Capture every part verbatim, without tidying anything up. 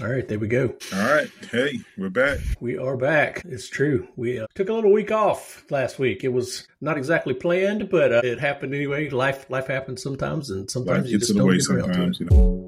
All right, there we go. All right. Hey, we're back. We are back. It's true. We uh, took a little week off last week. It was not exactly planned, but uh, it happened anyway. Life life happens sometimes, and sometimes Life you gets just in the don't way get around to sometimes, it. you know.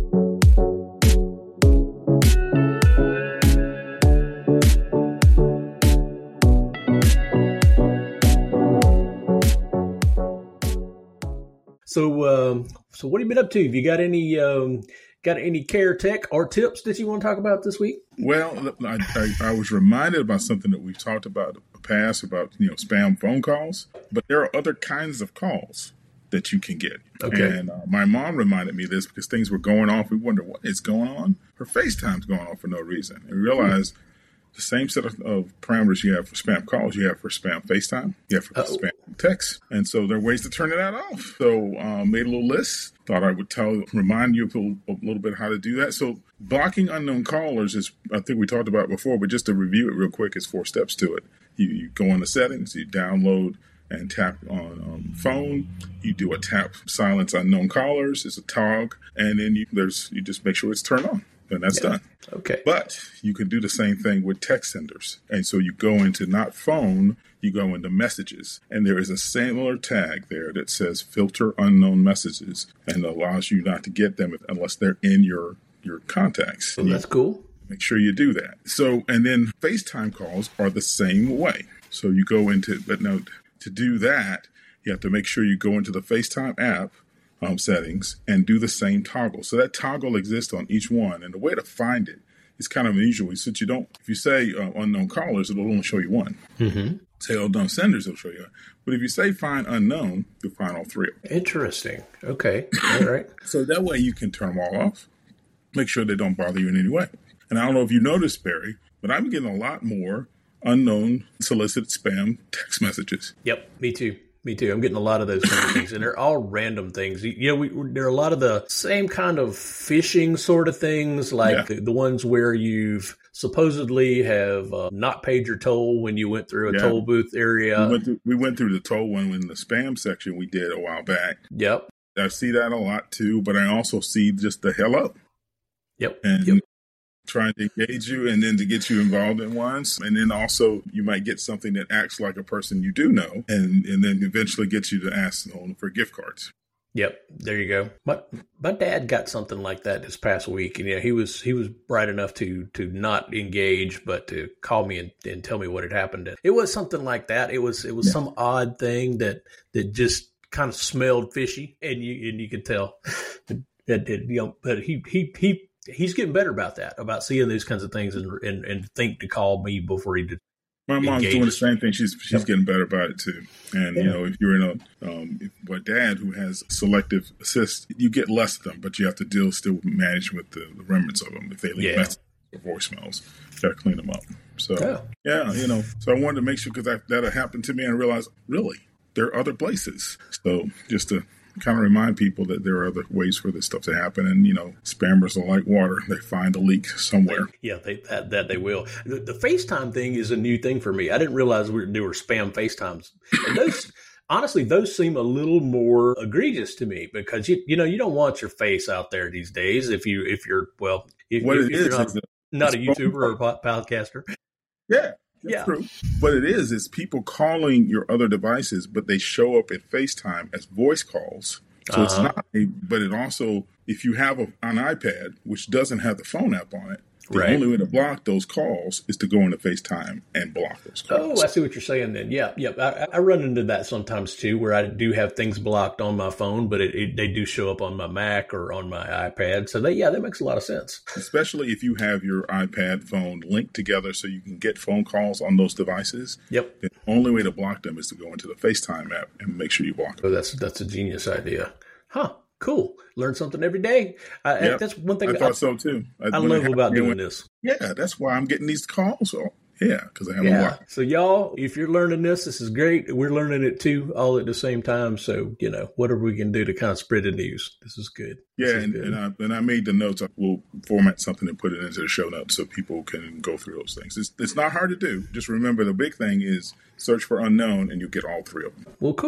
So, um, so what have you been up to? Have you got any um, got any care tech or tips that you want to talk about this week? Well, I, I, I was reminded about something that we've talked about in the past about, you know, spam phone calls, but there are other kinds of calls that you can get. Okay. And uh, my mom reminded me of this because things were going off. We wondered what is going on. Her FaceTime's going off for no reason. And we realized the same set of, of parameters you have for spam calls, you have for spam FaceTime, you have for Uh-oh. spam text. And so there are ways to turn that off. So uh, made a little list. Thought I would tell, remind you a little, a little bit how to do that. So blocking unknown callers is, I think we talked about it before, but just to review it real quick, is four steps to it. You, you go on the settings, you download and tap on um, phone. You do a tap silence unknown callers. It's a toggle, and then you there's you just make sure it's turned on. And that's yeah. done. Okay. But you can do the same thing with text senders. And so you go into not phone, you go into messages. And there is a similar tag there that says filter unknown messages and allows you not to get them unless they're in your, your contacts. Well, that's cool. Make sure you do that. So, and then FaceTime calls are the same way. So you go into, but now to do that, you have to make sure you go into the FaceTime app, Um, settings and do the same toggle. So that toggle exists on each one. And the way to find it is kind of unusual. Since you don't, if you say uh, unknown callers, it'll only show you one. Mm-hmm. Say unknown senders, it'll show you one. But if you say find unknown, you'll find all three of them. Interesting. Okay. All right. So that way you can turn them all off. Make sure they don't bother you in any way. And I don't know if you noticed, Barry, but I'm getting a lot more unknown solicited spam text messages. Yep. Me too. Me too. I'm getting a lot of those kind of things, and they're all random things. You know, we, there are a lot of the same kind of phishing sort of things, like yeah. the, the ones where you've supposedly have uh, not paid your toll when you went through a yeah. toll booth area. We went, through, we went through the toll one in the spam section we did a while back. Yep. I see that a lot too, but I also see just the hello. Yep. And yep. trying to engage you and then to get you involved in ones. And then also you might get something that acts like a person you do know and, and then eventually get you to ask them for gift cards. Yep. There you go. My my dad got something like that this past week. And yeah, he was he was bright enough to to not engage, but to call me and, and tell me what had happened. It was something like that. It was it was yeah. some odd thing that that just kind of smelled fishy, and you and you could tell that, that you know, but he he he He's getting better about that, about seeing these kinds of things and and, and think to call me before he did. My mom's engages. Doing the same thing. She's she's yep. getting better about it too. And, yeah. you know, if you're in a, um, if, my dad who has selective assist, you get less of them, but you have to deal, still manage with the, the remnants of them. If they leave yeah. messages or voicemails, you got to clean them up. So, yeah. yeah, you know, so I wanted to make sure because that, that had happened to me and I realized, really, there are other places. So just to kind of remind people that there are other ways for this stuff to happen. And, you know, spammers are like water. They find a leak somewhere. Yeah, they, that, that they will. The, the FaceTime thing is a new thing for me. I didn't realize we were, there were spam FaceTimes. And those, honestly, those seem a little more egregious to me because, you you know, you don't want your face out there these days if, you, if you're, well, if, what if, it if is, you're not, is not a YouTuber or a podcaster. Yeah. That's yeah. true. But it is, is people calling your other devices, but they show up at FaceTime as voice calls. So uh-huh. it's not, a, but it also, if you have a, an iPad, which doesn't have the phone app on it, the right. only way to block those calls is to go into FaceTime and block those calls. Oh, I see what you're saying then. Yeah, yeah. I, I run into that sometimes too, where I do have things blocked on my phone, but it, it, they do show up on my Mac or on my iPad. So, they, yeah, that makes a lot of sense. Especially if you have your iPad phone linked together so you can get phone calls on those devices. Yep. The only way to block them is to go into the FaceTime app and make sure you block them. Oh, that's, that's a genius idea. Huh. Cool. Learn something every day. I, yep. That's one thing I thought I, so too. I, I love about doing this. Yeah, that's why I'm getting these calls. So, yeah, because I haven't yeah. watched. So y'all, if you're learning this, this is great. We're learning it too, all at the same time. So, you know, whatever we can do to kind of spread the news, this is good. Yeah, this is and, good. and, I, and I made the notes. We'll format something and put it into the show notes so people can go through those things. It's, it's not hard to do. Just remember the big thing is search for unknown and you'll get all three of them. Well, cool.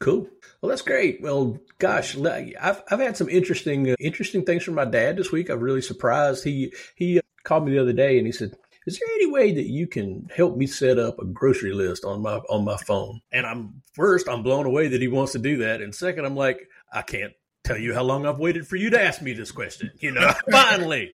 Cool. Well, that's great. Well, gosh, I've I've had some interesting uh, interesting things from my dad this week. I'm really surprised. He he uh, called me the other day and he said, "Is there any way that you can help me set up a grocery list on my on my phone?" And I'm first, I'm blown away that he wants to do that, and second, I'm like, I can't tell you how long I've waited for you to ask me this question. You know, finally.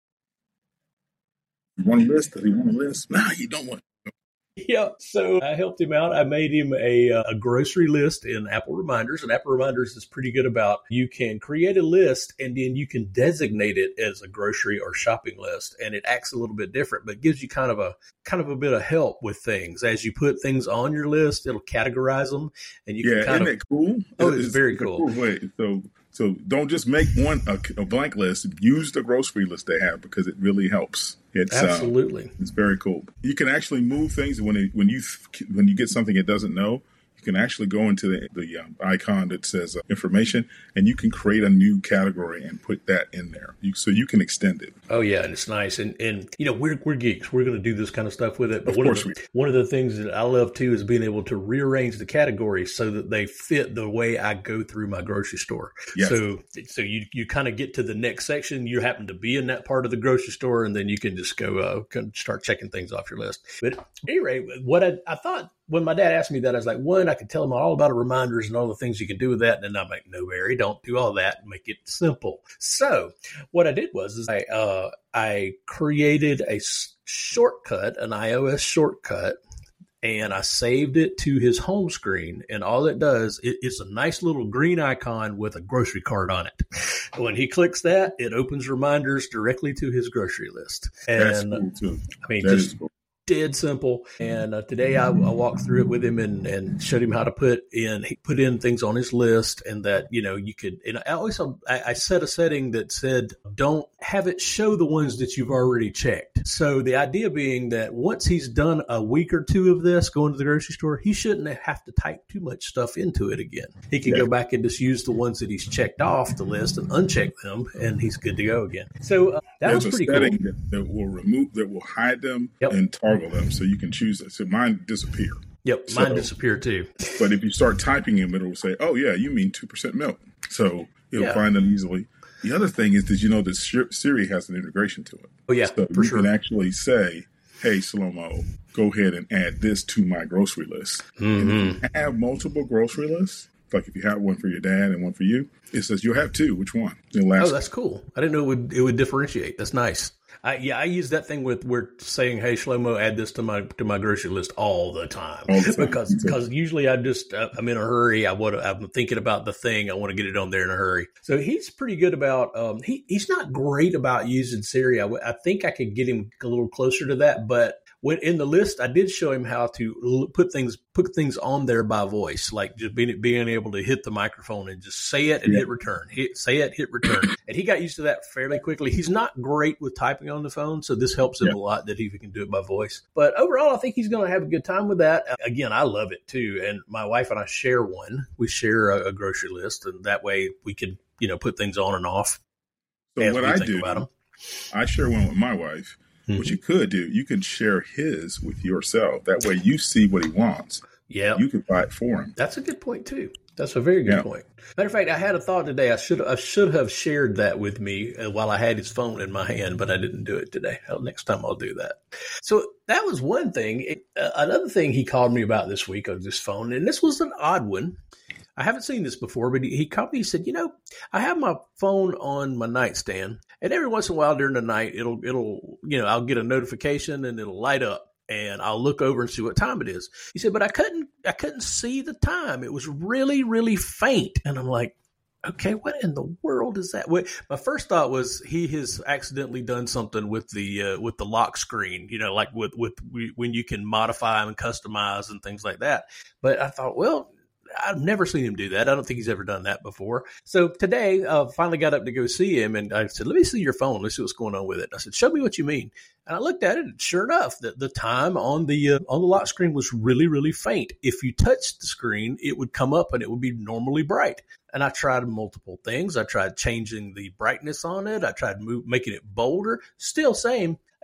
You want a list? Does he want a list? Nah, you don't want. Yeah, so I helped him out. I made him a, a grocery list in Apple Reminders, and Apple Reminders is pretty good about you can create a list and then you can designate it as a grocery or shopping list, and it acts a little bit different, but gives you kind of a kind of a bit of help with things as you put things on your list. It'll categorize them, and you yeah, can kind isn't of. it cool? Oh, it's, it's very it's cool. cool way. So. So don't just make one a, a blank list. Use the grocery list they have because it really helps. It's absolutely uh, it's very cool. You can actually move things when it, when you when you get something it doesn't know. You can actually go into the, the um, icon that says uh, information, and you can create a new category and put that in there. You, so you can extend it. Oh yeah, and it's nice. And and you know we're we're geeks. We're going to do this kind of stuff with it. But of one course of the, we one of the things that I love too is being able to rearrange the categories so that they fit the way I go through my grocery store. Yes. So so you you kind of get to the next section. You happen to be in that part of the grocery store, and then you can just go uh, start checking things off your list. But at any rate, what I, I thought. When my dad asked me that, I was like, one, I could tell him all about reminders and all the things you can do with that. And then I'm like, no, Barry, don't do all that. Make it simple. So what I did was is I, uh, I created a shortcut, an iOS shortcut, and I saved it to his home screen. And all it does, it, it's a nice little green icon with a grocery cart on it. When he clicks that, it opens reminders directly to his grocery list. And that's cool too. I mean, that just is cool. Dead simple. And uh, today I, I walked through it with him and, and showed him how to put in, he put in things on his list, and that, you know, you could, and I always, I, I set a setting that said, don't have it show the ones that you've already checked. So the idea being that once he's done a week or two of this, going to the grocery store, he shouldn't have to type too much stuff into it again. He can yeah. go back and just use the ones that he's checked off the list and uncheck them, and he's good to go again. So uh, that There's was pretty a setting cool. That, that will remove, that will hide them yep. and target them, so you can choose it. So mine disappear. Yep, so, mine disappeared too. But if you start typing in, it'll say, "Oh yeah, you mean two percent milk." So it'll yeah. find them easily. The other thing is, did you know that Siri has an integration to it? Oh yeah, so for you sure. can actually say, "Hey, Slow-Mo, go ahead and add this to my grocery list." Mm-hmm. And if you have multiple grocery lists, like if you have one for your dad and one for you, it says you'll have two. Which one? Oh, that's cool. I didn't know it would it would differentiate. That's nice. I, yeah, I use that thing with we're saying, "Hey, Shlomo, add this to my to my grocery list" all the time, all the time. because because usually I just uh, I'm in a hurry. I want I'm thinking about the thing. I want to get it on there in a hurry. So he's pretty good about. Um, he he's not great about using Siri. I, I think I could get him a little closer to that, but. When in the list, I did show him how to put things put things on there by voice, like just being being able to hit the microphone and just say it and yeah. hit return, hit say it, hit return. And he got used to that fairly quickly. He's not great with typing on the phone, so this helps him yeah. a lot that he can do it by voice. But overall, I think he's going to have a good time with that. Again, I love it too, and my wife and I share one. We share a, a grocery list, and that way we can you know put things on and off. So as what we I think do, about them. I share one with my wife. Mm-hmm. What you could do, you can share his with yourself. That way you see what he wants. Yeah. You can buy it for him. That's a good point, too. That's a very good yeah. point. Matter of fact, I had a thought today. I should I should have shared that with me while I had his phone in my hand, but I didn't do it today. Well, next time I'll do that. So that was one thing. It, uh, another thing he called me about this week on this phone, and this was an odd one. I haven't seen this before, but he, he called me. He said, you know, I have my phone on my nightstand, and every once in a while during the night, it'll, it'll, you know, I'll get a notification and it'll light up, and I'll look over and see what time it is. He said, but I couldn't, I couldn't see the time. It was really, really faint. And I'm like, okay, what in the world is that? My first thought was he has accidentally done something with the uh, with the lock screen, you know, like with with when you can modify and customize and things like that. But I thought, well, I've never seen him do that. I don't think he's ever done that before. So today, I uh, finally got up to go see him, and I said, let me see your phone. Let's see what's going on with it. I said, show me what you mean. And I looked at it, and sure enough, the, the time on the uh, on the lock screen was really, really faint. If you touched the screen, it would come up, and it would be normally bright. And I tried multiple things. I tried changing the brightness on it. I tried move, making it bolder. Still same.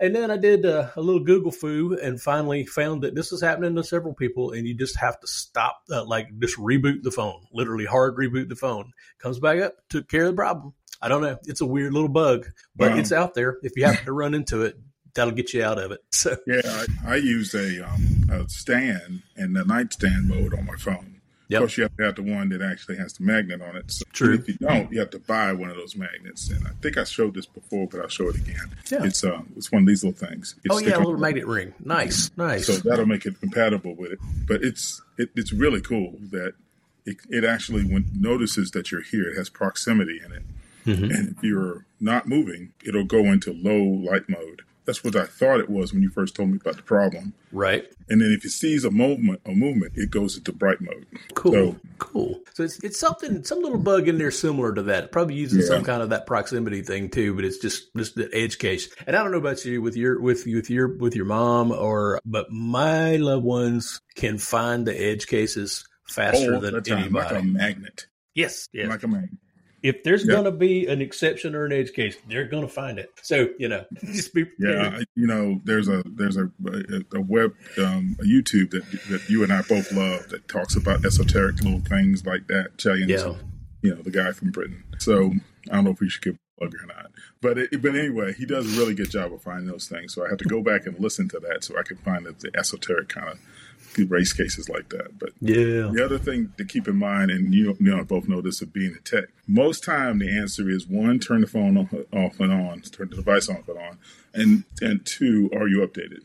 And then I did uh, a little Google foo and finally found that this is happening to several people, and you just have to stop, uh, like just reboot the phone, literally hard reboot the phone. Comes back up, took care of the problem. I don't know. It's a weird little bug, but wow. It's out there. If you happen to run into it, that'll get you out of it. So yeah, I, I use a, um, a stand and the nightstand mode on my phone. Yep. Of course, you have to have the one that actually has the magnet on it. So True. If you don't, you have to buy one of those magnets. And I think I showed this before, but I'll show it again. Yeah. It's uh, it's one of these little things. You oh yeah, a little magnet ring. Nice, nice. So that'll make it compatible with it. But it's it, it's really cool that it, it actually when notices that you're here, it has proximity in it. Mm-hmm. And if you're not moving, it'll go into low light mode. That's what I thought it was when you first told me about the problem. Right. And then if it sees a movement, a movement, it goes into bright mode. Cool. So, cool. So it's it's something, some little bug in there similar to that. It probably using yeah. some kind of that proximity thing too, but it's just just the edge case. And I don't know about you with your with with your with your mom or, but my loved ones can find the edge cases faster oh, than that's anybody. Like a magnet. Yes. Yes. Like a magnet. If there's yeah. going to be an exception or an edge case, they're going to find it. So, you know, just be prepared. Yeah, you know, there's a there's a a, a web um, a YouTube that that you and I both love that talks about esoteric little things like that. Chalians, yeah. you know, the guy from Britain. So I don't know if we should give a plug or not, but it, but anyway, he does a really good job of finding those things. So I have to go back and listen to that so I can find the, the esoteric kind of race cases like that. But yeah, the other thing to keep in mind, and you, you know, both know this of being a tech, most time the answer is one, turn the phone off and on, turn the device off and on, and and two, are you updated?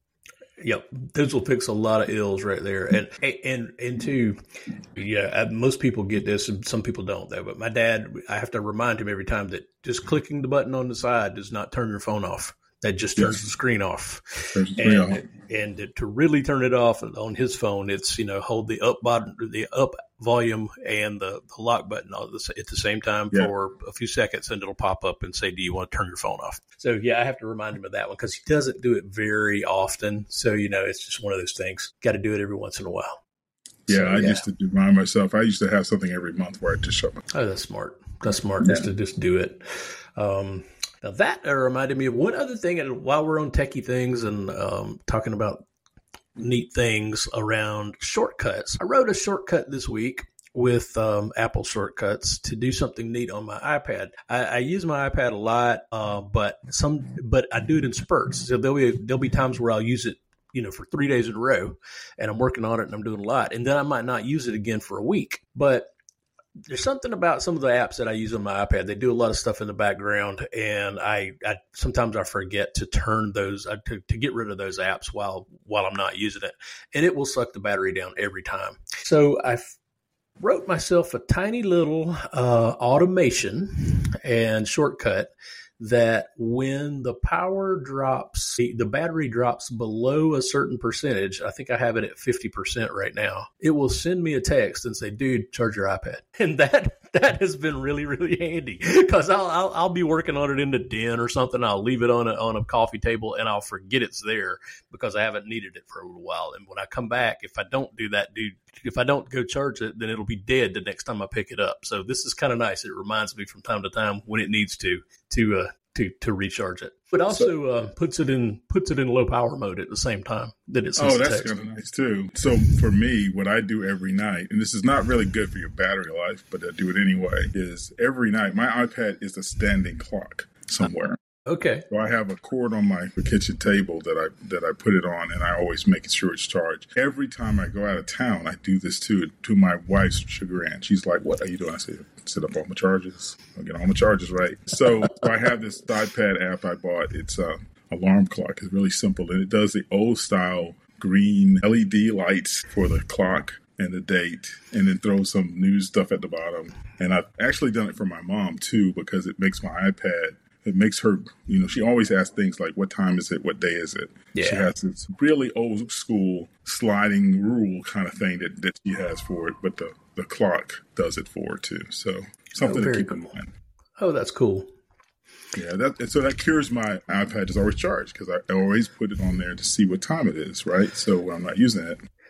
Yep, those will fix a lot of ills right there. And and and two, yeah, most people get this, and some people don't though. But my dad, I have to remind him every time that just clicking the button on the side does not turn your phone off. That just turns yes. the screen off. Turns the screen and, off. And to really turn it off on his phone, it's, you know, hold the up button, the up volume and the, the lock button at the same time yeah. for a few seconds, and it'll pop up and say, do you want to turn your phone off? So, yeah, I have to remind him of that one because he doesn't do it very often. So, you know, it's just one of those things. Got to do it every once in a while. Yeah, so, I yeah. used to remind myself. I used to have something every month where I just shut my. Oh, that's smart. That's smart yeah. just to just do it. Um, Now that uh, reminded me of one other thing, and while we're on techie things and um, talking about neat things around shortcuts, I wrote a shortcut this week with um, Apple shortcuts to do something neat on my iPad. I, I use my iPad a lot, uh, but some, but I do it in spurts. So there'll be there'll be times where I'll use it, you know, for three days in a row, and I'm working on it and I'm doing a lot, and then I might not use it again for a week, but there's something about some of the apps that I use on my iPad. They do a lot of stuff in the background, and I, I sometimes I forget to turn those uh, to, to get rid of those apps while while I'm not using it, and it will suck the battery down every time. So I wrote myself a tiny little uh, automation and shortcut that when the power drops, the, the battery drops below a certain percentage, I think I have it at fifty percent right now, it will send me a text and say, dude, charge your iPad. And that that has been really, really handy because I'll, I'll I'll be working on it in the den or something. I'll leave it on a, on a coffee table and I'll forget it's there because I haven't needed it for a little while. And when I come back, if I don't do that, dude, if I don't go charge it, then it'll be dead the next time I pick it up. So this is kind of nice. It reminds me from time to time when it needs to, to, uh, to, to recharge it, but also so, uh, puts it in, puts it in low power mode at the same time that it sends Oh, the that's kind of nice too. So for me, what I do every night, and this is not really good for your battery life, but I do it anyway, is every night, my iPad is a standing clock somewhere. Okay. So I have a cord on my kitchen table that I that I put it on, and I always make sure it's charged. Every time I go out of town, I do this too, to my wife's chagrin. She's like, what are you doing? I say, set up all my charges. I'll get all my charges right. So, so I have this iPad app I bought. It's a alarm clock. It's really simple, and it does the old style green L E D lights for the clock and the date, and then throw some news stuff at the bottom. And I've actually done it for my mom too, because it makes my iPad, it makes her, you know, she always asks things like, what time is it? What day is it? Yeah. She has this really old school sliding rule kind of thing that, that she has for it, but the, the clock does it for her too. So something oh, to keep cool. in mind. Oh, that's cool. Yeah, that, so that cures my iPad is always charged because I always put it on there to see what time it is, right? So when I'm not using it.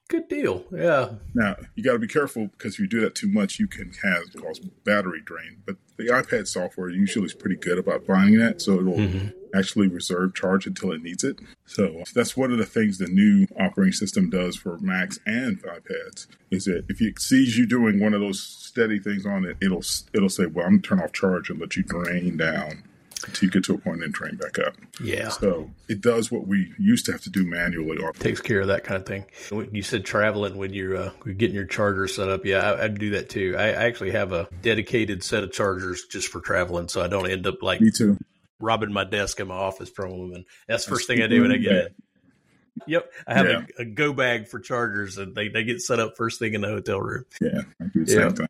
Good deal. Yeah. Now, you got to be careful because if you do that too much, you can have cause battery drain. But the iPad software usually is pretty good about finding that, so it'll mm-hmm. actually reserve charge until it needs it. So that's one of the things the new operating system does for Macs and iPads is that if it sees you doing one of those steady things on it, it'll it'll say, well, I'm going to turn off charge and let you drain down until you get to a point and drain back up. Yeah. So it does what we used to have to do manually. Takes care of that kind of thing. You said traveling when you're, uh, getting your charger set up. Yeah, I, I do that too. I actually have a dedicated set of chargers just for traveling, so I don't end up like Me too. robbing my desk in my office from them. And that's the first thing I do when I get in. Yep. I have yeah. a, a go bag for chargers, and they, they get set up first thing in the hotel room. Yeah, I do the yeah. same thing.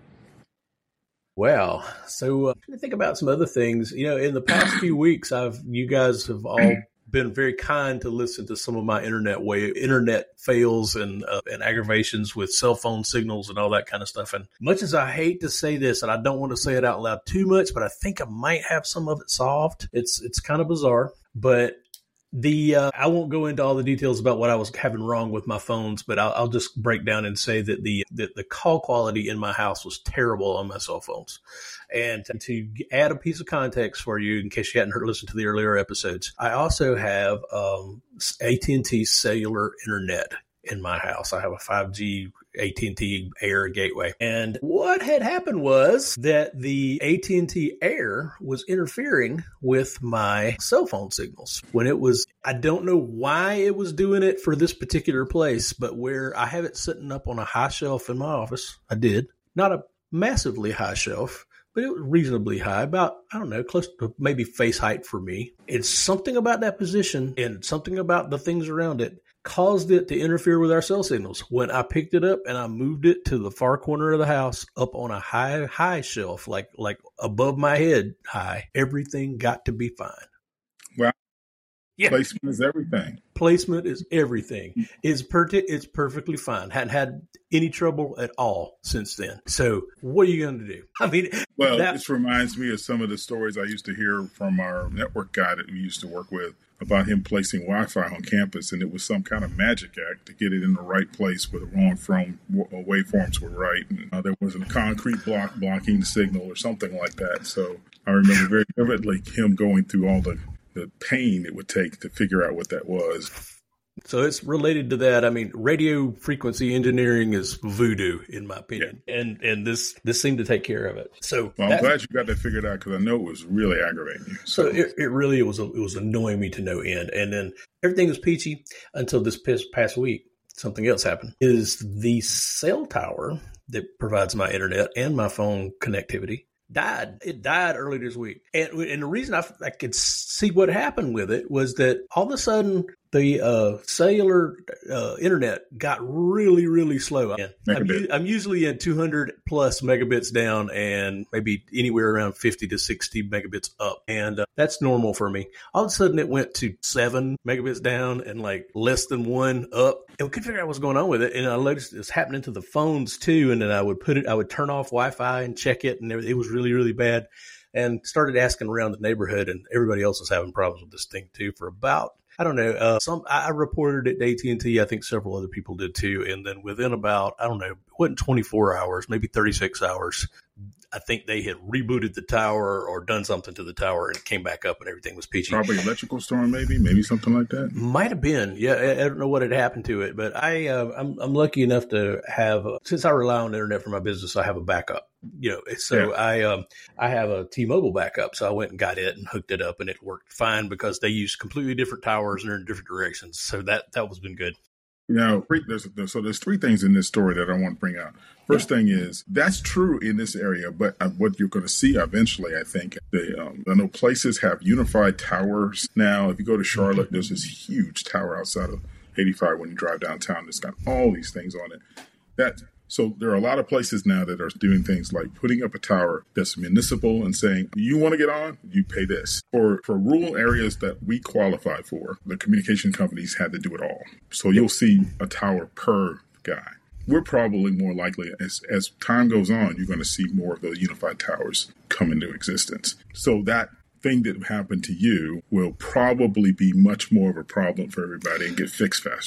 Wow. So uh, I think about some other things. You know, in the past few weeks, I've you guys have all been very kind to listen to some of my internet way internet fails and uh, and aggravations with cell phone signals and all that kind of stuff. And much as I hate to say this, and I don't want to say it out loud too much, but I think I might have some of it solved. It's it's kind of bizarre, but. The uh, I won't go into all the details about what I was having wrong with my phones, but I'll, I'll just break down and say that the that the call quality in my house was terrible on my cell phones. And to, to add a piece of context for you, in case you hadn't heard listened to the earlier episodes, I also have um, A T and T cellular internet in my house. I have a five G A T and T Air gateway. And what had happened was that the A T and T Air was interfering with my cell phone signals when it was, I don't know why it was doing it for this particular place, but where I have it sitting up on a high shelf in my office, I did. Not a massively high shelf, but it was reasonably high, about, I don't know, close to maybe face height for me. It's something about that position and something about the things around it caused it to interfere with our cell signals. When I picked it up and I moved it to the far corner of the house up on a high, high shelf, like, like above my head high, everything got to be fine. Wow. Yeah. Placement is everything. Placement is everything. It's per- it's perfectly fine. Hadn't had any trouble at all since then. So what are you going to do? I mean, well, that- this reminds me of some of the stories I used to hear from our network guy that we used to work with about him placing Wi-Fi on campus, and it was some kind of magic act to get it in the right place where the wrong from waveforms were right, and uh, there was a concrete block blocking the signal or something like that. So I remember very vividly him going through all the the pain it would take to figure out what that was. So it's related to that. I mean, radio frequency engineering is voodoo, in my opinion, yeah. and and this this seemed to take care of it. So well, I'm glad you got that figured out because I know it was really aggravating you. So, so it, it really was it was annoying me to no end, and then everything was peachy until this past week. Something else happened. Is the cell tower that provides my internet and my phone connectivity died. It died early this week. And, and the reason I, I could see what happened with it was that all of a sudden the uh, cellular uh, internet got really, really slow. I'm, I'm usually in two hundred plus megabits down and maybe anywhere around fifty to sixty megabits up. And uh, that's normal for me. All of a sudden it went to seven megabits down and like less than one up. And we couldn't figure out what's going on with it. And I noticed it's happening to the phones too. And then I would put it, I would turn off Wi-Fi and check it. And it was really, really bad. And started asking around the neighborhood, and everybody else was having problems with this thing too for about, I don't know, uh, some, I reported it to A T and T. I think several other people did too. And then within about, I don't know, it wasn't twenty-four hours, maybe thirty-six hours, I think they had rebooted the tower or done something to the tower, and it came back up and everything was peachy. Probably electrical storm, maybe, maybe something like that. Might have been. Yeah. I, I don't know what had happened to it, but I, uh, I'm, I'm lucky enough to have, uh, since I rely on the internet for my business, I have a backup. You know, so yeah. I um I have a T-Mobile backup, so I went and got it and hooked it up, and it worked fine because they use completely different towers and they're in different directions. So that that was been good. Now, there's, so there's three things in this story that I want to bring out. First thing is, that's true in this area, but what you're going to see eventually, I think, the, um, I know places have unified towers now. If you go to Charlotte, there's this huge tower outside of eighty-five when you drive downtown that's got all these things on it. That So there are a lot of places now that are doing things like putting up a tower that's municipal and saying, you want to get on, you pay this. For for rural areas that we qualify for, the communication companies had to do it all. So you'll see a tower per guy. We're probably more likely, as, as time goes on, you're going to see more of those unified towers come into existence. So that thing that happened to you will probably be much more of a problem for everybody and get fixed faster.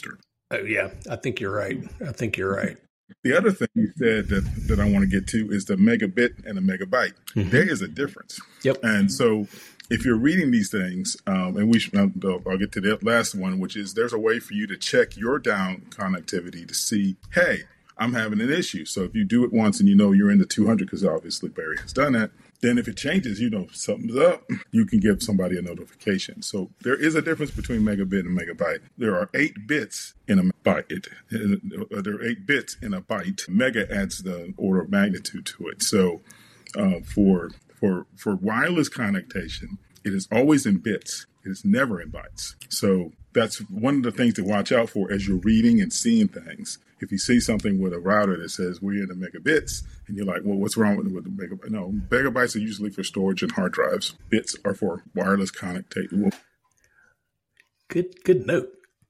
Oh, yeah, I think you're right. I think you're right. The other thing you said that, that I want to get to is the megabit and a megabyte. Mm-hmm. There is a difference. Yep. And so if you're reading these things, um, and we should, I'll, I'll get to the last one, which is there's a way for you to check your down connectivity to see, hey, I'm having an issue. So if you do it once and you know you're in the two hundred, because obviously Barry has done that, then if it changes, you know, something's up, you can give somebody a notification. So there is a difference between megabit and megabyte. There are eight bits in a byte. There are eight bits in a byte. Mega adds the order of magnitude to it. So uh, for for for wireless connection, it is always in bits. It is never in bytes. So that's one of the things to watch out for as you're reading and seeing things. If you see something with a router that says we're in the megabits, and you're like, well, what's wrong with, with the megabyte? No, megabytes are usually for storage and hard drives. Bits are for wireless connectivity. Good, good note.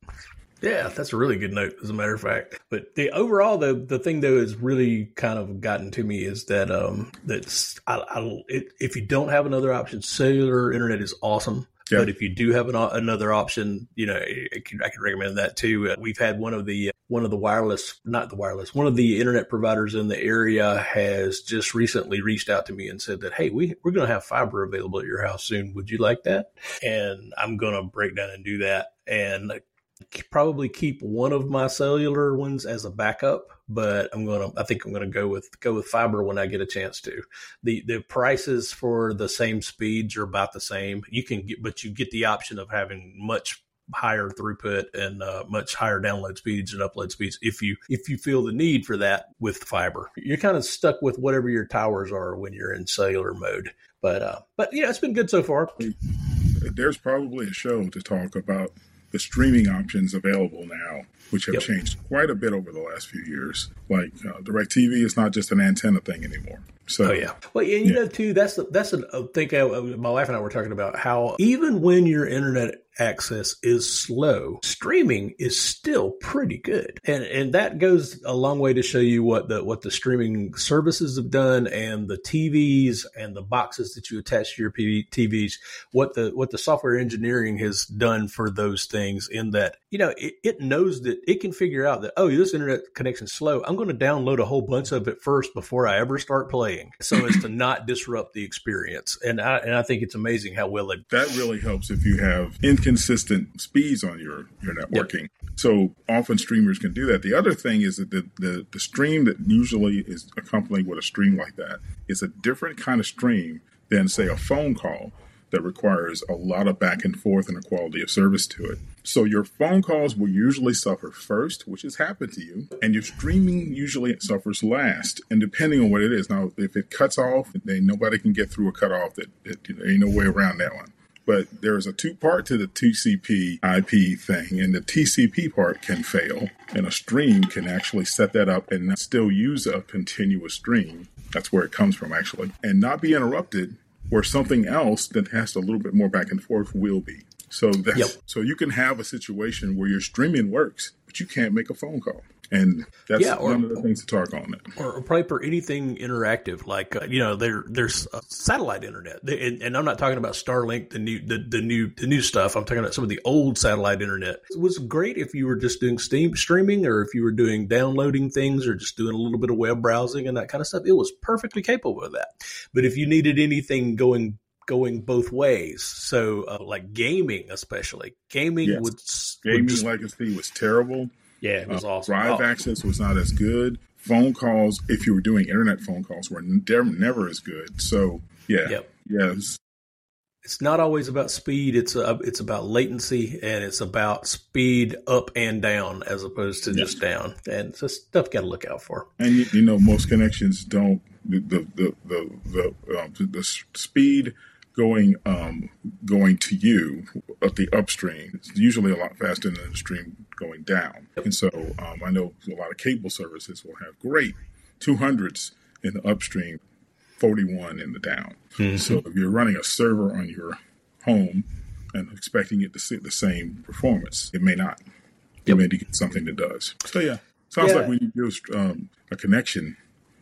Yeah, that's a really good note, as a matter of fact. But the overall, the the thing though is really kind of gotten to me is that um that's I, I it, if you don't have another option, cellular internet is awesome. Yeah. But if you do have an, another option, you know, I can, I can recommend that too. Uh, we've had one of the one of the wireless, not the wireless, one of the internet providers in the area has just recently reached out to me and said that, hey, we we're going to have fiber available at your house soon. Would you like that? And I'm going to break down and do that, and probably keep one of my cellular ones as a backup. But I'm gonna, I think I'm gonna go with go with fiber when I get a chance to. The the prices for the same speeds are about the same. You can get, but you get the option of having much higher throughput and uh, much higher download speeds and upload speeds if you if you feel the need for that with fiber. You're kind of stuck with whatever your towers are when you're in cellular mode. But uh, but yeah, it's been good so far. There's probably a show to talk about the streaming options available now, which have yep. changed quite a bit over the last few years. Like uh, DirecTV is not just an antenna thing anymore. So, oh yeah. Well, and you yeah. know too, that's the, that's a thing. I, my wife and I were talking about how even when your internet access is slow, streaming is still pretty good, and and that goes a long way to show you what the what the streaming services have done, and the T Vs and the boxes that you attach to your T Vs. What the what the software engineering has done for those things, in that you know it, it knows that it can figure out that, oh, this internet connection is slow. I'm going to download a whole bunch of it first before I ever start playing, so as to not disrupt the experience. And I and I think it's amazing how well it. That really helps if you have inconsistent speeds on your, your networking. Yep. So often streamers can do that. The other thing is that the, the, the stream that usually is accompanied with a stream like that is a different kind of stream than, say, a phone call that requires a lot of back and forth and a quality of service to it. So your phone calls will usually suffer first, which has happened to you, and your streaming usually suffers last. And depending on what it is, now if it cuts off, then nobody can get through a cutoff. That, that there ain't no way around that one. But there's a two-part to the T C P I P thing, and the T C P part can fail, and a stream can actually set that up and still use a continuous stream. That's where it comes from, actually, and not be interrupted, where something else that has a little bit more back and forth will be. So that's, yep. so you can have a situation where your streaming works, but you can't make a phone call. And that's yeah, or, one of the things to talk on it. Or, or probably for anything interactive, like, uh, you know, there there's uh, satellite internet. And, and I'm not talking about Starlink, the new the, the new the new stuff. I'm talking about some of the old satellite internet. It was great if you were just doing steam streaming, or if you were doing downloading things, or just doing a little bit of web browsing and that kind of stuff. It was perfectly capable of that. But if you needed anything going going both ways, so uh, like gaming especially, gaming yes. would... Gaming would just, legacy was terrible. Yeah, it was uh, awesome. Drive oh. access was not as good. Phone calls, if you were doing internet phone calls, were ne- never as good. So, yeah. Yep. Yes. It's not always about speed. It's a, it's about latency, and it's about speed up and down as opposed to yes. just down. And so stuff you got to look out for. And, you, you know, most connections don't, the, the, the, the, the, um, the speed going um, going to you at the upstream, it's usually a lot faster than the stream going down. And so um, I know a lot of cable services will have great two hundreds in the upstream, forty-one in the down. Mm-hmm. So if you're running a server on your home and expecting it to see the same performance, it may not. You yep. may get something that does. So yeah, sounds yeah. like we need to do um, a connection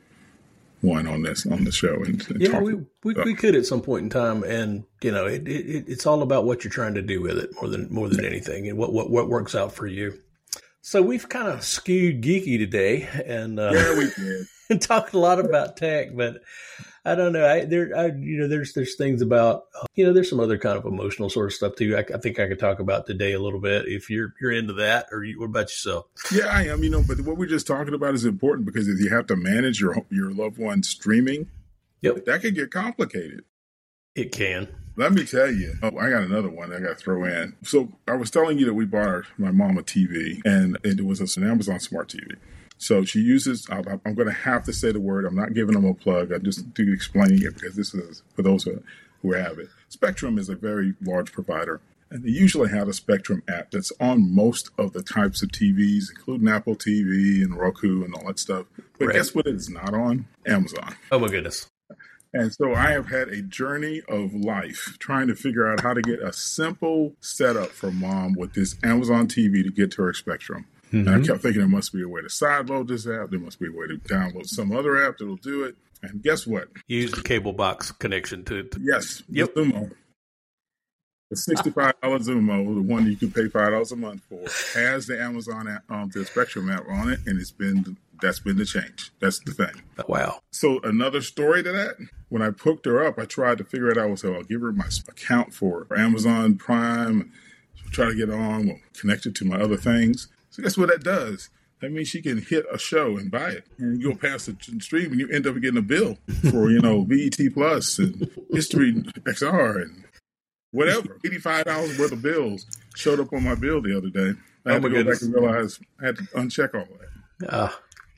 one on this on the show and, and yeah talk we we, we could at some point in time, and you know it, it it's all about what you're trying to do with it more than more than anything, and what what what works out for you. So we've kind of skewed geeky today, and uh, yeah, we did. and talked a lot about tech, but I don't know. I there, I, you know, there's there's things about, you know, there's some other kind of emotional sort of stuff too. I, I think I could talk about today a little bit if you're you're into that, or you, what about yourself? Yeah, I am. You know, but what we're just talking about is important because if you have to manage your your loved one streaming, yep, that can get complicated. It can. Let me tell you. Oh, I got another one I got to throw in. So I was telling you that we bought our, my mom a T V, and it was an Amazon Smart T V. So she uses, I'm going to have to say the word. I'm not giving them a plug. I'm just explaining it because this is for those who, who have it. Spectrum is a very large provider, and they usually have a Spectrum app that's on most of the types of T Vs, including Apple T V and Roku and all that stuff. But right. Guess what it's not on? Amazon. Oh, my goodness. And so I have had a journey of life trying to figure out how to get a simple setup for mom with this Amazon T V to get to her Spectrum. Mm-hmm. And I kept thinking there must be a way to sideload this app. There must be a way to download some other app that will do it. And guess what? Use the cable box connection to it. Yes. Yep. The Xumo. The sixty-five dollars Xumo, the one you can pay five dollars a month for, has the Amazon app, um, the Spectrum app on it, and it's been that's been the change. That's the thing. Wow. So another story to that, when I hooked her up, I tried to figure it out. So I'll give her my account for Amazon Prime, try to get on, we'll connect it to my other things. So guess what that does? That means she can hit a show and buy it. And you go past the stream and you end up getting a bill for, you know, V E T Plus and History X R and whatever. eighty-five dollars worth of bills showed up on my bill the other day. I had oh to go goodness. back and realize I had to uncheck all that. Uh.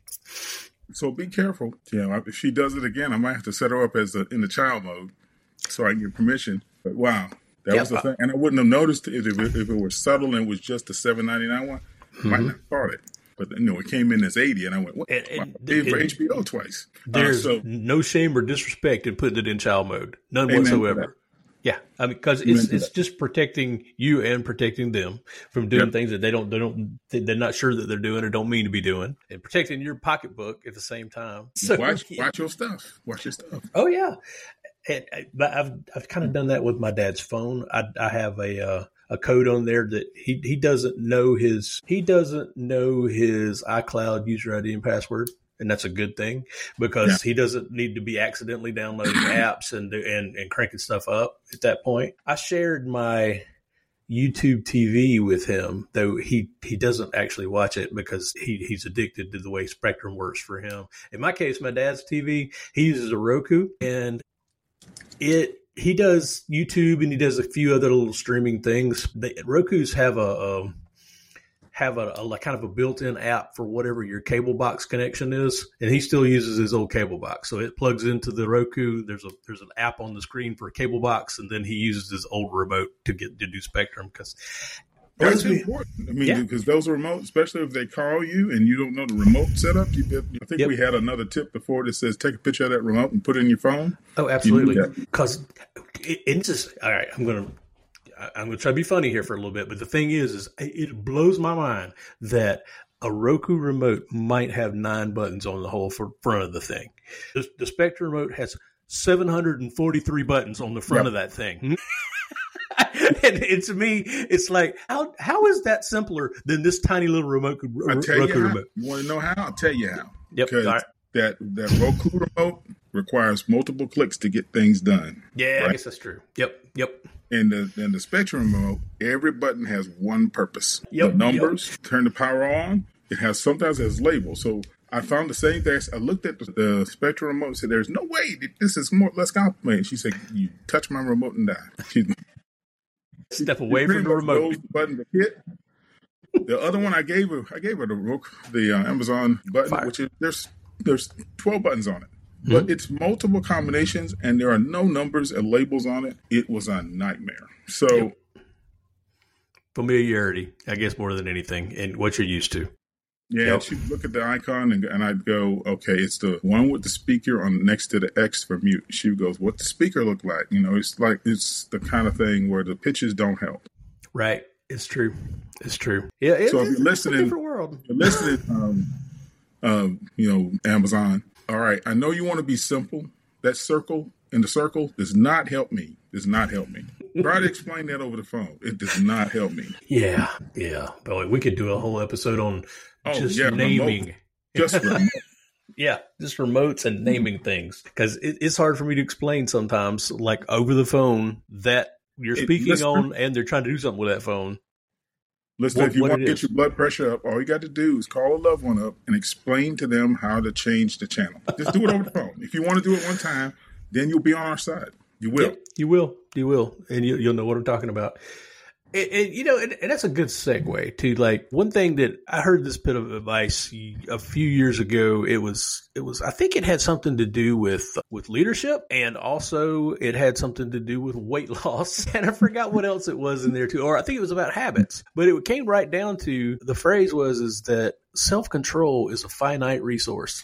So be careful. You know, if she does it again, I might have to set her up as a, in the child mode so I can get permission. But wow, that yep. was the thing. And I wouldn't have noticed it if it, if it were subtle and it was just the seven ninety-nine one. Mm-hmm. Might not have thought it. But, you know, it came in as eighty, and I went, what? And, and, I paid for and, H B O twice. There's uh, so, no shame or disrespect in putting it in child mode. None whatsoever. Yeah, I mean, because it's it's that. just protecting you and protecting them from doing yep. things that they don't they don't they're not sure that they're doing or don't mean to be doing, and protecting your pocketbook at the same time. So watch yeah. watch your stuff. Watch your stuff. Oh yeah, and, but I've I've kind of done that with my dad's phone. I I have a uh, a code on there that he he doesn't know his he doesn't know his iCloud user I D and password. And that's a good thing because yeah. he doesn't need to be accidentally downloading apps and, and and cranking stuff up at that point. I shared my YouTube T V with him, though he, he doesn't actually watch it because he, he's addicted to the way Spectrum works for him. In my case, my dad's T V, he uses a Roku, and it he does YouTube and he does a few other little streaming things. They, Roku's have a, a have a, a kind of a built-in app for whatever your cable box connection is, and he still uses his old cable box. So it plugs into the Roku. There's a there's an app on the screen for a cable box, and then he uses his old remote to get to do Spectrum because that's important. I mean, yeah. because those remotes, especially if they call you and you don't know the remote setup, you, I think yep. we had another tip before that says take a picture of that remote and put it in your phone. Oh, absolutely. Because it, it's just all right. I'm gonna. I'm going to try to be funny here for a little bit, but the thing is, is it blows my mind that a Roku remote might have nine buttons on the whole front of the thing. The, the Spectrum remote has seven hundred forty-three buttons on the front yep. of that thing. And, and to me, it's like, how how is that simpler than this tiny little remote? I'll tell Roku you how. remote? You want to know how? I'll tell you how. Yep. Because right. that, that Roku remote requires multiple clicks to get things done. Yeah, right? I guess that's true. Yep, yep. In the in the Spectrum remote, every button has one purpose. Yep, the numbers, yep. turn the power on. It has sometimes it has labels. So I found the same thing. I looked at the, the Spectrum remote and said, "There's no way this is more less complicated." She said, "You touch my remote and die." She, Step away from the remote. The button to hit. The other one I gave her, I gave her the the uh, Amazon button, Fire. which is there's there's twelve buttons on it. But mm-hmm. it's multiple combinations, and there are no numbers and labels on it. It was a nightmare. So, yep. Familiarity, I guess, more than anything, and what you're used to. Yeah, yep. She'd look at the icon, and, and I'd go, okay, it's the one with the speaker on next to the X for mute. She goes, what the speaker look like? You know, it's like it's the kind of thing where the pitches don't help. Right. It's true. It's true. Yeah. It, so it's, if you're listening, it's a different world. You're listening, um, um, you know, Amazon. All right, I know you want to be simple. That circle in the circle does not help me. Does not help me. Try to explain that over the phone. It does not help me. Yeah, yeah. But we could do a whole episode on oh, just yeah, naming. Remote. Just remote. Yeah, just remotes and naming things. Because it, it's hard for me to explain sometimes, like over the phone, that you're speaking it, on and they're trying to do something with that phone. Listen, what, if you want to get your blood pressure up, all you got to do is call a loved one up and explain to them how to change the channel. Just do it over the phone. If you want to do it one time, then you'll be on our side. You will. Yeah, you will. You will. And you, you'll know what I'm talking about. And, and you know, and, and that's a good segue to like one thing that I heard this bit of advice a few years ago. It was, it was, I think it had something to do with, with leadership, and also it had something to do with weight loss. And I forgot what else it was in there too. Or I think it was about habits, but it came right down to the phrase was, is that self-control is a finite resource.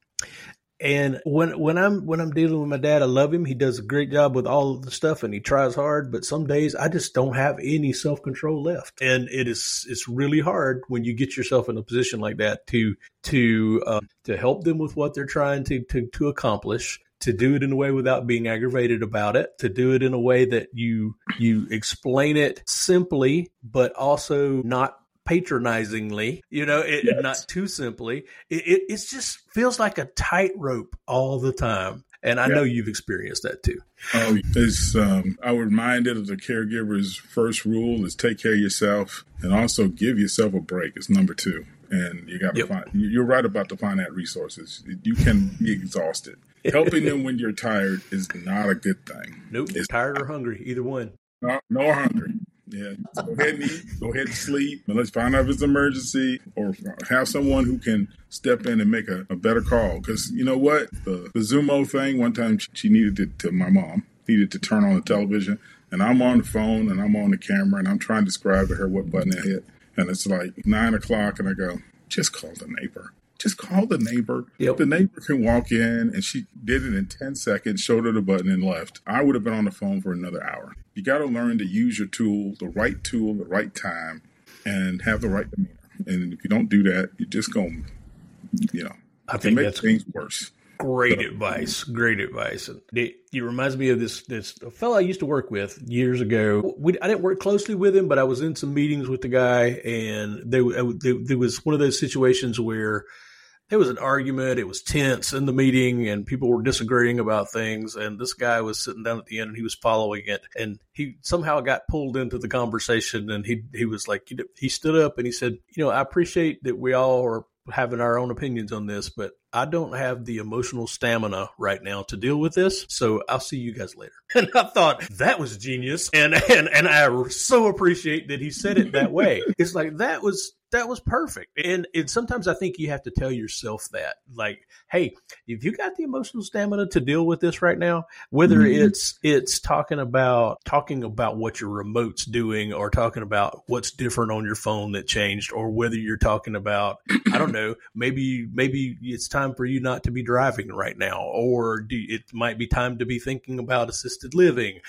And when when I'm when I'm dealing with my dad, I love him. He does a great job with all of the stuff, and he tries hard. But some days I just don't have any self control left, and it is it's really hard when you get yourself in a position like that to to uh, to help them with what they're trying to to to accomplish. To do it in a way without being aggravated about it, to do it in a way that you you explain it simply, but also not patronizingly, you know, it, yes. Not too simply. It, it it's just feels like a tightrope all the time. And I yeah. know you've experienced that too. Oh, it's, um, I was reminded of the caregiver's first rule is take care of yourself and also give yourself a break. It's number two. And you got to yep. find, you're right about the finite resources. You can be exhausted. Helping them when you're tired is not a good thing. Nope. It's, tired or hungry, either one. No, no hungry. Yeah, so go ahead and eat, go ahead and sleep, and let's find out if it's an emergency or have someone who can step in and make a, a better call. Because you know what? The, the Zumo thing, one time she needed to, to, my mom needed to turn on the television, and I'm on the phone and I'm on the camera and I'm trying to describe to her what button I hit. And it's like nine o'clock and I go, just call the neighbor. Just call the neighbor. Yep. The neighbor can walk in, and she did it in ten seconds, showed her the button, and left. I would have been on the phone for another hour. You got to learn to use your tool, the right tool, the right time, and have the right demeanor. And if you don't do that, you're just going, you know, I think make that's things worse. Great so, advice. Great advice. It, it reminds me of this this fellow I used to work with years ago. We, I didn't work closely with him, but I was in some meetings with the guy, and there, there, there was one of those situations where there was an argument. It was tense in the meeting and people were disagreeing about things. And this guy was sitting down at the end and he was following it. And he somehow got pulled into the conversation. And he, he was like, you know, he stood up and he said, you know, I appreciate that we all are having our own opinions on this, but I don't have the emotional stamina right now to deal with this. So I'll see you guys later. And I thought that was genius. And, and, and I so appreciate that he said it that way. It's like, that was, that was perfect. And, and sometimes I think you have to tell yourself that, like, hey, if you got the emotional stamina to deal with this right now, whether mm-hmm. it's, it's talking about, talking about what your remote's doing or talking about what's different on your phone that changed, or whether you're talking about, I don't know, maybe, maybe it's time for you not to be driving right now, or do, it might be time to be thinking about assisted living,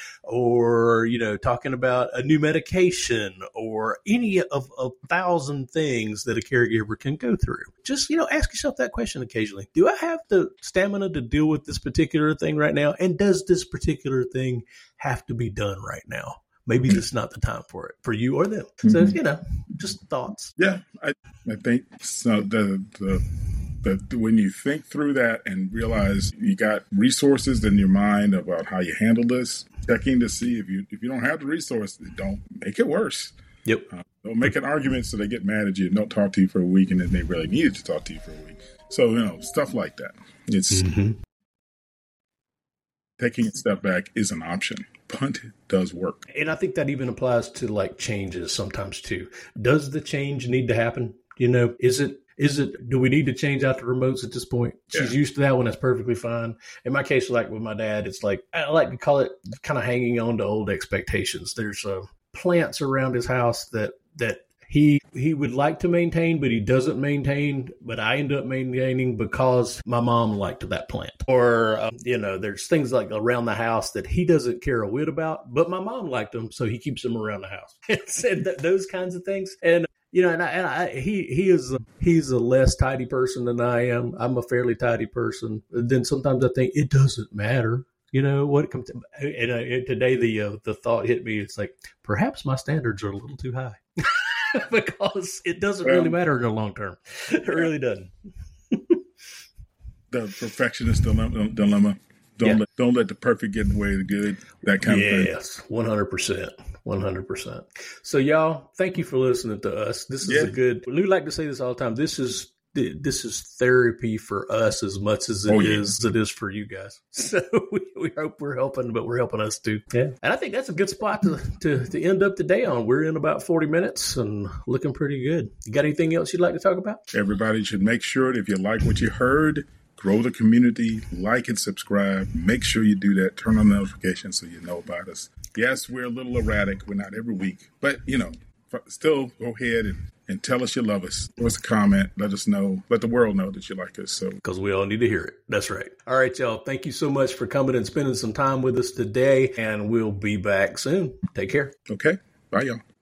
or, you know, talking about a new medication, or any of a thousand things that a caregiver can go through. Just, you know, ask yourself that question occasionally. Do I have the stamina to deal with this particular thing right now? And does this particular thing have to be done right now? Maybe this is not the time for it, for you or them. Mm-hmm. So, you know, just thoughts. Yeah, I, I think so. The, the, the, when you think through that and realize you got resources in your mind about how you handle this, checking to see if you, if you don't have the resources, don't make it worse. Yep. Uh, don't make an argument so they get mad at you and don't talk to you for a week, and then they really needed to talk to you for a week. So, you know, stuff like that. It's mm-hmm. taking a step back is an option. But it does work. And I think that even applies to like changes sometimes too. Does the change need to happen? You know, is it, is it, do we need to change out the remotes at this point? Yeah. She's used to that one. That's perfectly fine. In my case, like with my dad, it's like, I like to call it kind of hanging on to old expectations. There's uh, plants around his house that, that he, he would like to maintain, but he doesn't maintain, but I end up maintaining because my mom liked that plant. Or, um, you know, there's things like around the house that he doesn't care a whit about, but my mom liked them. So he keeps them around the house. And th- those kinds of things. And, you know, and, I, and I, he, he is, a, he's a less tidy person than I am. I'm a fairly tidy person. Then sometimes I think it doesn't matter. you know what it comes to. And uh, today the uh, the thought hit me. It's like perhaps my standards are a little too high because it doesn't well, really matter in the long term. It really doesn't. The perfectionist dilemma. dilemma. Don't Yeah. let don't let the perfect get in the way of the good. That kind of thing. Yes, one hundred percent. one hundred percent. So y'all, thank you for listening to us. This is Yeah. a good, we like to say this all the time. This is, this is therapy for us as much as it Oh, yeah. is, it is for you guys. So we, we hope we're helping, but we're helping us too. Yeah. And I think that's a good spot to, to, to end up the day on. We're in about forty minutes and looking pretty good. You got anything else you'd like to talk about? Everybody should make sure that if you like what you heard, grow the community, like and subscribe. Make sure you do that. Turn on notifications so you know about us. Yes, we're a little erratic. We're not every week. But, you know, still go ahead and, and tell us you love us. Give us a comment. Let us know. Let the world know that you like us. So, because we all need to hear it. That's right. All right, y'all. Thank you so much for coming and spending some time with us today. And we'll be back soon. Take care. okay. Bye, y'all.